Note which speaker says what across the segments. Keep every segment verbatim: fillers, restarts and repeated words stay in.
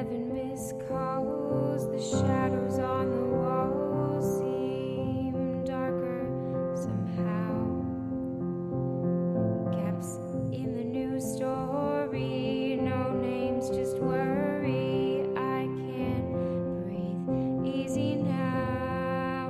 Speaker 1: Eleven missed calls, the shadows on the wall seem darker somehow. Gaps in the news story, no names, just worry. I can't breathe easy now.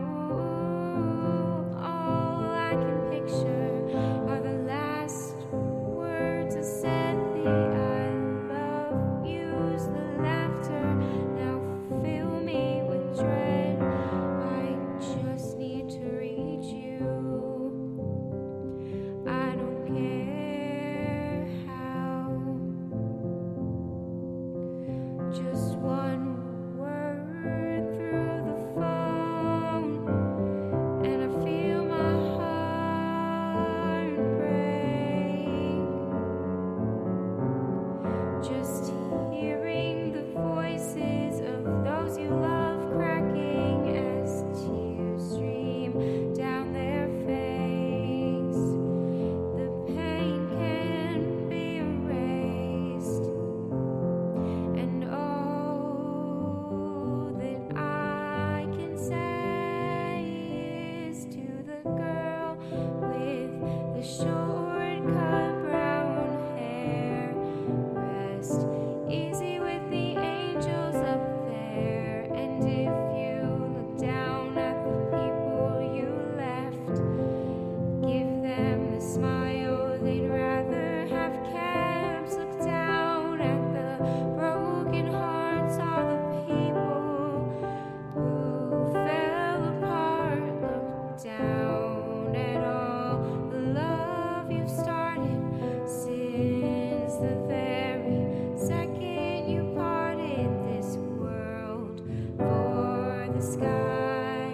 Speaker 1: All I can picture are the last words I said. The I love yous, the laughter now fill me with dread. I just need to reach you. I don't care how. Just one word through the phone, and I feel my heart break. Just hearing the voices of those you love cracking as tears stream down their face. The pain can't be erased, and all that I can say is to the girl with the short cut brown hair, rest easy with the angels up there. And if you look down at the people you left, give them the smile they'd rather have kept. Look down at the broken hearts, all the people who fell apart. Look down at all the love you've started since the very second you parted this world for the sky.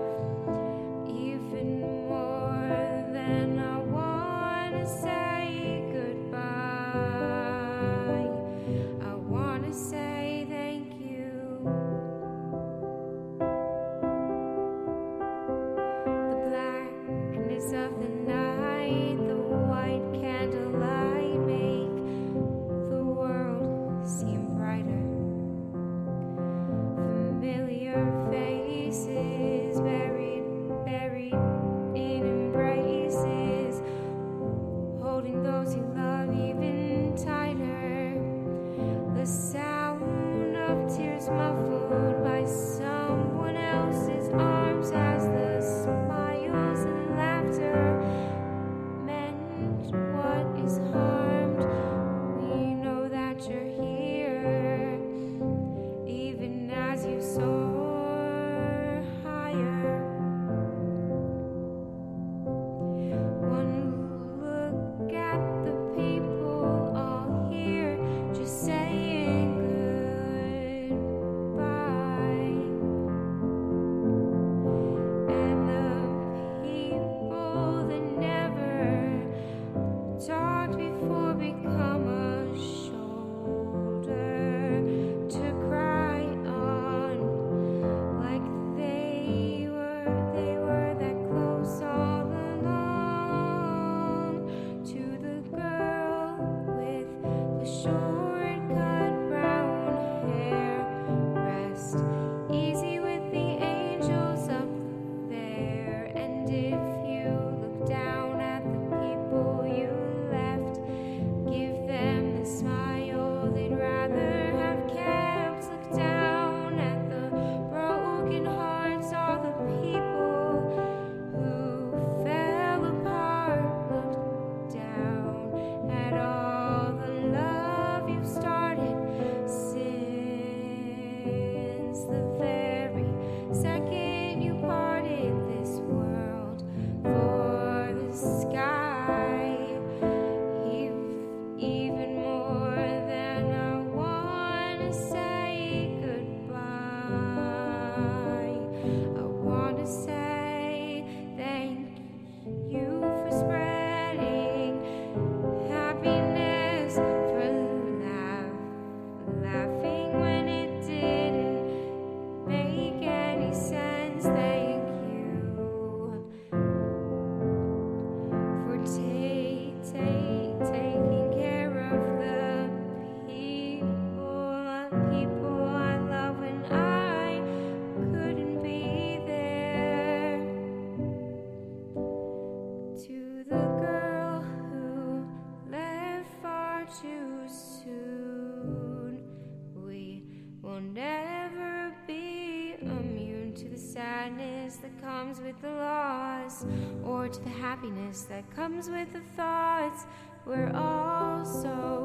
Speaker 1: Even more than I wanna say goodbye, I wanna say thank you. The blackness of the night, the white candlelight make the world seem brighter. Familiar faces buried, buried in embraces, holding those you love even tighter. The sound of tears muffled by someone else's arms as the smiles and laughter mend what is harmed. We know that you're here, even as you soar higher. One look at the people all here, just saying goodbye. And the people that never talked before become a shoulder to cry on, like they were they were that close all along. To the girl with the short cut brown hair, rest easy with the angels up there. And if you look down at the people you left, give them the smile they'd rather have kept. Look down at the broken hearts, all the people who fell apart. Look down at all the love you too soon. We will never be immune to the sadness that comes with the loss, or to the happiness that comes with the thoughts. We're all so